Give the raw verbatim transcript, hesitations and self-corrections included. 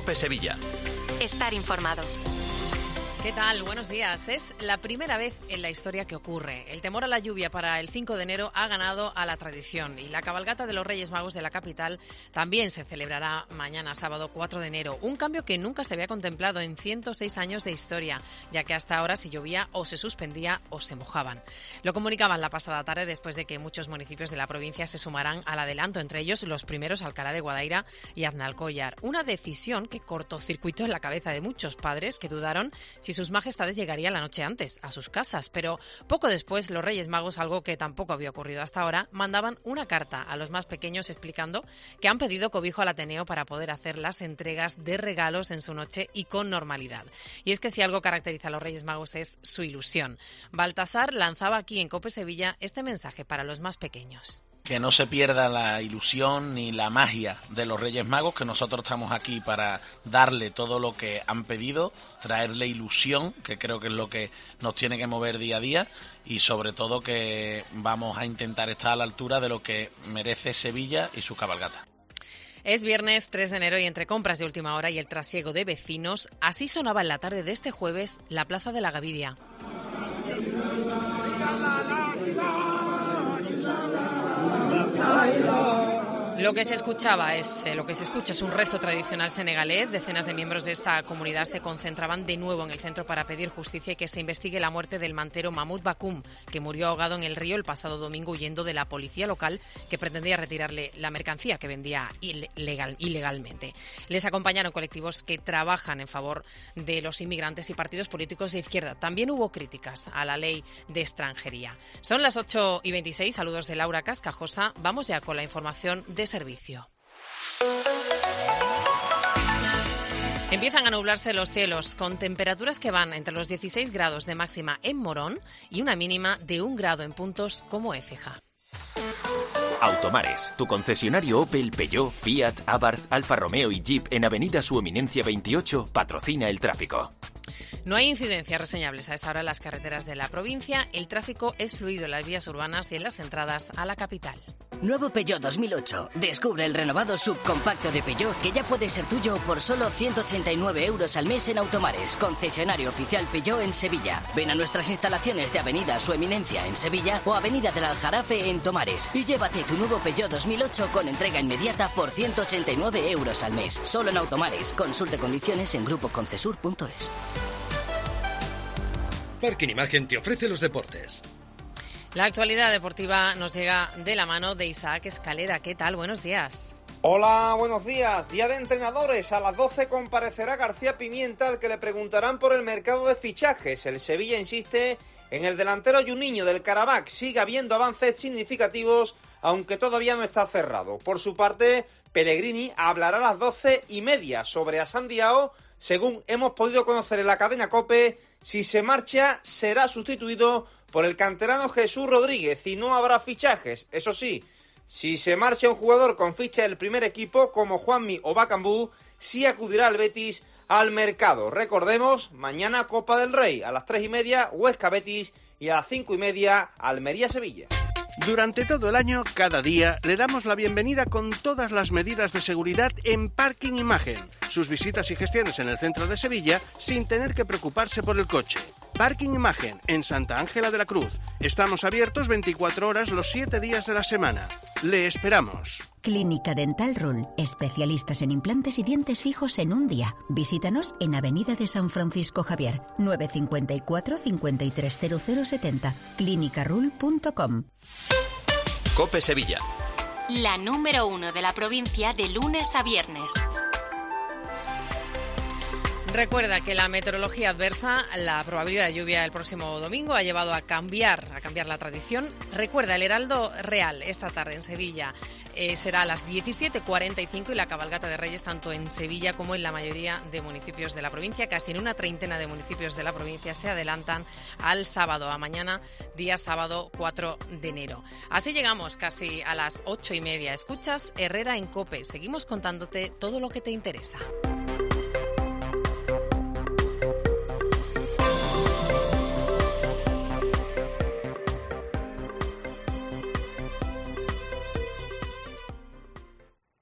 COPE Sevilla. Estar informado. ¿Qué tal? Buenos días. Es la primera vez en la historia que ocurre. El temor a la lluvia para el cinco de enero ha ganado a la tradición y la cabalgata de los Reyes Magos de la capital también se celebrará mañana, sábado cuatro de enero. Un cambio que nunca se había contemplado en ciento seis años de historia, ya que hasta ahora si llovía o se suspendía o se mojaban. Lo comunicaban la pasada tarde después de que muchos municipios de la provincia se sumarán al adelanto, entre ellos los primeros Alcalá de Guadaira y Aznalcóllar. Una decisión que cortocircuitó en la cabeza de muchos padres que dudaron si sus majestades llegarían la noche antes a sus casas, pero poco después los Reyes Magos, algo que tampoco había ocurrido hasta ahora, mandaban una carta a los más pequeños explicando que han pedido cobijo al Ateneo para poder hacer las entregas de regalos en su noche y con normalidad. Y es que si algo caracteriza a los Reyes Magos es su ilusión. Baltasar lanzaba aquí en COPE Sevilla este mensaje para los más pequeños. Que no se pierda la ilusión ni la magia de los Reyes Magos, que nosotros estamos aquí para darle todo lo que han pedido, traerle ilusión, que creo que es lo que nos tiene que mover día a día, y sobre todo que vamos a intentar estar a la altura de lo que merece Sevilla y su cabalgata. Es viernes tres de enero y entre compras de última hora y el trasiego de vecinos, así sonaba en la tarde de este jueves la Plaza de la Gavidia. Lo que se escuchaba es eh, lo que se escucha es un rezo tradicional senegalés. Decenas de miembros de esta comunidad se concentraban de nuevo en el centro para pedir justicia y que se investigue la muerte del mantero Mahmoud Bakoum, que murió ahogado en el río el pasado domingo huyendo de la policía local que pretendía retirarle la mercancía que vendía ilegal, ilegalmente. Les acompañaron colectivos que trabajan en favor de los inmigrantes y partidos políticos de izquierda. También hubo críticas a la ley de extranjería. Son las ocho y veintiséis. Saludos de Laura Cascajosa. Vamos ya con la información de servicio. Empiezan a nublarse los cielos con temperaturas que van entre los dieciséis grados de máxima en Morón y una mínima de un grado en puntos como Écija. Automares, tu concesionario Opel, Peugeot, Fiat, Abarth, Alfa Romeo y Jeep en Avenida Su Eminencia veintiocho patrocina el tráfico. No hay incidencias reseñables a esta hora en las carreteras de la provincia. El tráfico es fluido en las vías urbanas y en las entradas a la capital. Nuevo Peugeot dos mil ocho. Descubre el renovado subcompacto de Peugeot que ya puede ser tuyo por solo ciento ochenta y nueve euros al mes en Automares, concesionario oficial Peugeot en Sevilla. Ven a nuestras instalaciones de Avenida Su Eminencia en Sevilla o Avenida del Aljarafe en Tomares y llévate tu nuevo Peugeot dos mil ocho con entrega inmediata por ciento ochenta y nueve euros al mes. Solo en Automares. Consulte condiciones en grupo concesur punto es. Parking Imagen te ofrece los deportes. La actualidad deportiva nos llega de la mano de Isaac Escalera. ¿Qué tal? Buenos días. Hola, buenos días. Día de entrenadores. A las doce comparecerá García Pimienta, al que le preguntarán por el mercado de fichajes. El Sevilla insiste en el delantero Juninho del Karabakh. Sigue habiendo avances significativos, aunque todavía no está cerrado. Por su parte, Pellegrini hablará a las doce y media sobre Hassan Diao. Según hemos podido conocer en la cadena COPE, si se marcha será sustituido por el canterano Jesús Rodríguez y no habrá fichajes. Eso sí, si se marcha un jugador con ficha del primer equipo como Juanmi o Bakambu, sí acudirá el Betis al mercado. Recordemos, mañana Copa del Rey, a las tres y media Huesca Betis y a las cinco y media Almería Sevilla. Durante todo el año, cada día, le damos la bienvenida con todas las medidas de seguridad en Parking Imagen. Sus visitas y gestiones en el centro de Sevilla sin tener que preocuparse por el coche. Parking Imagen, en Santa Ángela de la Cruz. Estamos abiertos veinticuatro horas los siete días de la semana. Le esperamos. Clínica Dental Rul, especialistas en implantes y dientes fijos en un día. Visítanos en Avenida de San Francisco Javier, nueve cinco cuatro, cinco tres cero cero siete cero, clínica rul punto com. COPE Sevilla. La número uno de la provincia de lunes a viernes. Recuerda que la meteorología adversa, la probabilidad de lluvia el próximo domingo ha llevado a cambiar, a cambiar la tradición. Recuerda, el Heraldo Real esta tarde en Sevilla eh, será a las diecisiete cuarenta y cinco y la cabalgata de Reyes tanto en Sevilla como en la mayoría de municipios de la provincia. Casi en una treintena de municipios de la provincia se adelantan al sábado, a mañana, día sábado cuatro de enero. Así llegamos casi a las ocho y media. Escuchas Herrera en COPE. Seguimos contándote todo lo que te interesa.